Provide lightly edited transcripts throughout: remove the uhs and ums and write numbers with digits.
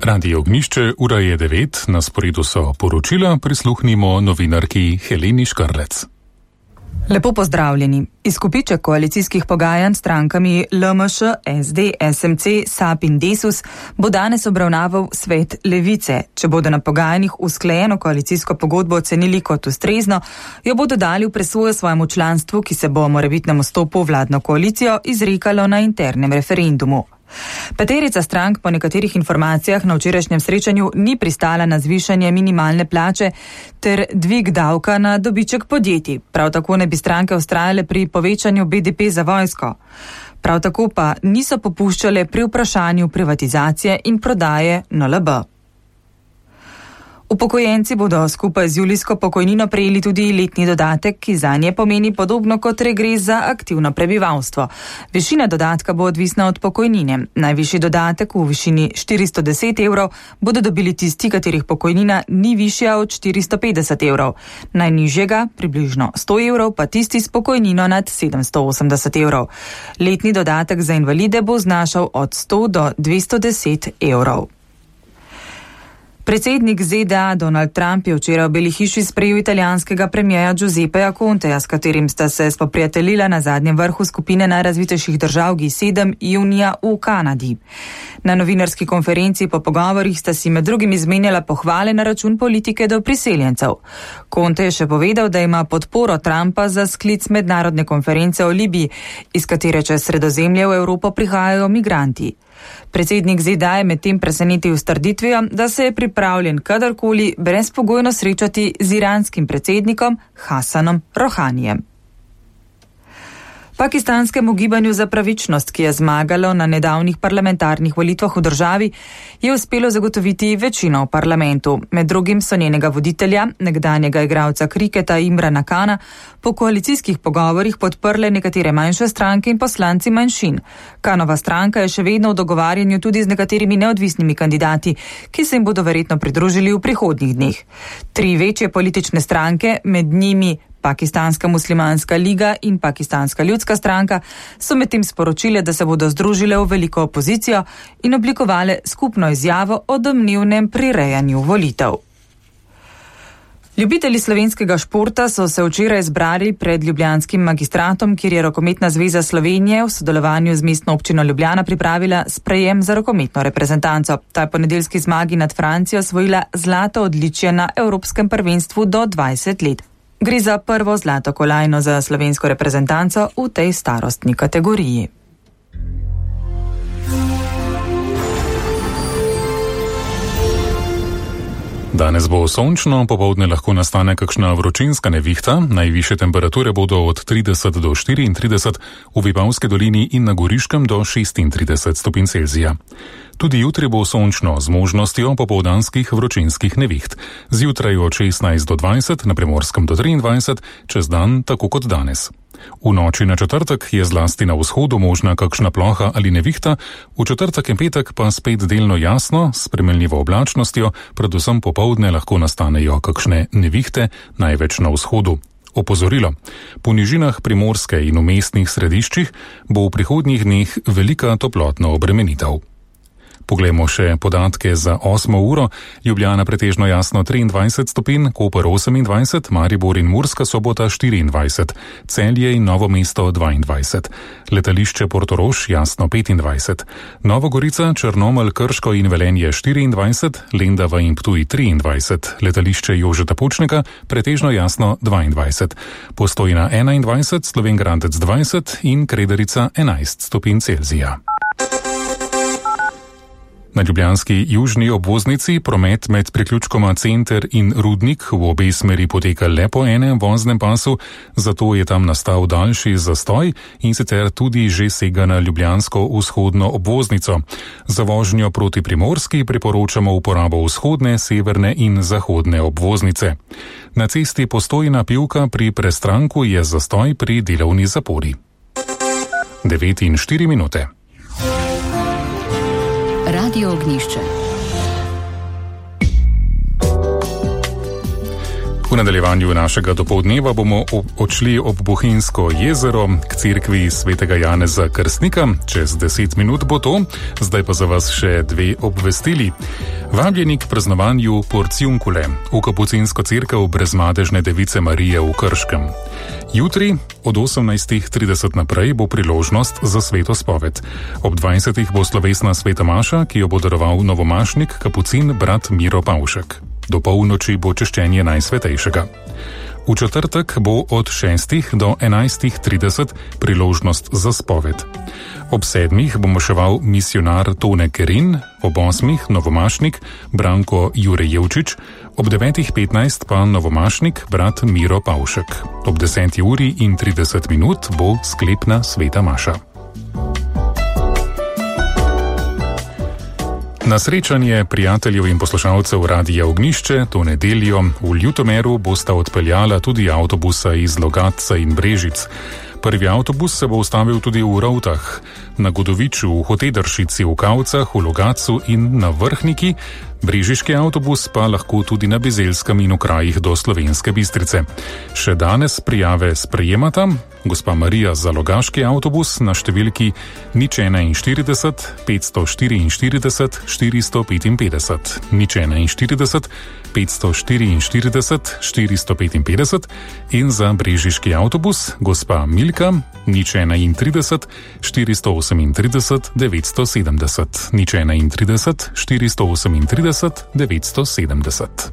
Radio Ognišče, ura je 9, na sporedu so poročila, prisluhnimo novinarki Heleni Škrlec. Lepo pozdravljeni. Izkupiček koalicijskih pogajanj s strankami LMŠ, SD, SMC, SAP in Desus bo danes obravnaval svet Levice. Če bodo na pogajanjih usklajeno koalicijsko pogodbo ocenili kot ustrezno, jo bodo dali v presojo svojemu članstvu, ki se bo morebitnemu stopu v vladno koalicijo izrekalo na internem referendumu. Peterica strank po nekaterih informacijah na včerajšnjem srečanju ni pristala na zvišanje minimalne plače ter dvig davka na dobiček podjetij. Prav tako ne bi stranke vztrajale pri povečanju BDP za vojsko. Prav tako pa niso popuščale pri vprašanju privatizacije in prodaje NLB. Upokojenci bodo skupaj z julijsko pokojnino prejeli tudi letni dodatek, ki zanje pomeni podobno kot regres za aktivno prebivalstvo. Višina dodatka bo odvisna od pokojnine. Najvišji dodatek v višini 410 evrov bodo dobili tisti, katerih pokojnina ni višja od 450 evrov. Najnižjega, približno 100 evrov, pa tisti s pokojnino nad 780 evrov. Letni dodatek za invalide bo znašal od 100 do 210 evrov. Predsednik ZDA Donald Trump je včeraj v Beli hiši sprejel italijanskega premierja Giuseppeja Conteja, s katerim sta se spoprijateljila na zadnjem vrhu skupine najrazvitejših držav G7 junija v Kanadi. Na novinarski konferenci po pogovorih sta si med drugim izmenjala pohvale na račun politike do priseljencev. Conte je še povedal, da ima podporo Trumpa za sklic mednarodne konference o Libiji, iz katere čez Sredozemlje v Evropo prihajajo migranti. Predsednik ZDA je medtem presenetil s trditvijo, da se je pripravljen kadarkoli brezpogojno srečati z iranskim predsednikom Hasanom Rohanijem. Pakistanskemu gibanju za pravičnost, ki je zmagalo na nedavnih parlamentarnih volitvah v državi, je uspelo zagotoviti večino v parlamentu. Med drugim so njenega voditelja, nekdanjega igralca kriketa Imrana Kana, po koalicijskih pogovorih podprle nekatere manjše stranke in poslanci manjšin. Kanova stranka je še vedno v dogovarjanju tudi z nekaterimi neodvisnimi kandidati, ki se jim bodo verjetno pridružili v prihodnjih dneh. 3 večje politične stranke, med njimi Pakistanska muslimanska liga in Pakistanska ljudska stranka, so medtem sporočile, da se bodo združile v veliko opozicijo in oblikovale skupno izjavo o domnevnem prirejanju volitev. Ljubitelji slovenskega športa so se včeraj zbrali pred ljubljanskim magistratom, kjer je Rokometna zveza Slovenije v sodelovanju z mestno občino Ljubljana pripravila sprejem za rokometno reprezentanco. Ta je po nedeljski zmagi nad Francijo osvojila zlato odličje na Evropskem prvenstvu do 20 let. Gre za prvo zlato kolajno za slovensko reprezentanco v tej starostni kategoriji. Danes bo sončno, popoldne lahko nastane kakšna vročinska nevihta, najvišje temperature bodo od 30 do 34, v Vipavski dolini in na Goriškem do 36 stopinj Celzija. Tudi jutri bo sončno z možnostjo popoldanskih vročinskih neviht. Zjutraj od 16 do 20, na Primorskem do 23, čez dan tako kot danes. V noči na četrtek je zlasti na vzhodu možna kakšna ploha ali nevihta, v četrtek in petek pa spet delno jasno, s spremenljivo oblačnostjo, predvsem popoldne lahko nastanejo kakšne nevihte, največ na vzhodu. Opozorilo. Po nižinah Primorske in v mestnih središčih bo v prihodnjih dneh velika toplotna obremenitev. Poglejmo še podatke za 8 uro. Ljubljana pretežno jasno 23 stopinj, Koper 28, Maribor in Murska Sobota 24, Celje in Novo mesto 22, letališče Portorož jasno 25, Nova Gorica, Črnomelj, Krško in Velenje 24, Lendava in Ptuj 23, letališče Jožeta Pučnika pretežno jasno 22, Postojna 21, Slovenj Gradec 20 in Kredarica 11 stopinj Celzija. Na ljubljanski južni obvoznici promet med priključkoma Center in Rudnik v obe smeri poteka le po enem voznem pasu, zato je tam nastal daljši zastoj in sicer tudi že sega na ljubljansko vzhodno obvoznico. Za vožnjo proti Primorski priporočamo uporabo vzhodne, severne in zahodne obvoznice. Na cesti Postojna-Pivka pri Prestranku je zastoj pri delovni zapori. 9:04 minute. Radio Ognišče. V nadaljevanju našega dopoldneva bomo odšli ob Bohinjsko jezero k cerkvi svetega Janeza Krstnika. Čez 10 minut bo to, zdaj pa za vas še dve obvestili. Vabljeni k praznovanju Porciunkule v kapucinsko cerkev Brezmadežne device Marije v Krškem. Jutri od 18:30 naprej bo priložnost za sveto spoved. Ob 20. bo slovesna sveta maša, ki jo bo daroval novomašnik kapucin brat Miro Pavšek. Do polnoči bo češčenje Najsvetejšega. V četrtek bo od 6 do 11:30 priložnost za spoved. Ob 7 bo maševal misionar Tone Kerin, ob 8 novomašnik Branko Jurejevčič, ob 9:15 pa novomašnik brat Miro Pavšek. Ob 10:30 bo sklepna sveta maša. Na srečanje prijateljev in poslušalcev Radia Ognjišče to nedeljo v Ljutomeru bosta odpeljala tudi avtobusa iz Logatca in Brežic. Prvi avtobus se bo ustavil tudi v Rovtah, na Godoviču, v Hotedršici, v Kavcah, v Logatcu in na Vrhniki. Brežiški avtobus pa lahko tudi na Bizelskem in v krajih do Slovenske Bistrice. Še danes prijave sprejemata gospa Marija za logaški avtobus na številki 041 544 455, 041 544 455 in za brežiški avtobus gospa Milka 031 438 970, 031 438 970.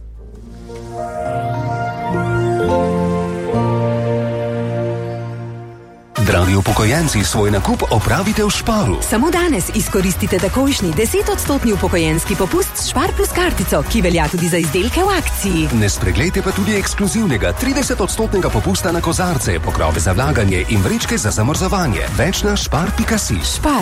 Dragi upokojenci, svoj nakup opravite v Sparu. Samo danes izkoristite takojšnji 10% upokojenski popust s Spar plus kartico, ki velja tudi za izdelke v akciji. Ne spreglejte pa tudi ekskluzivnega 30% popusta na kozarce, pokrove za vlaganje in vrečke za zamrzovanje. Več na spar.si. Spar.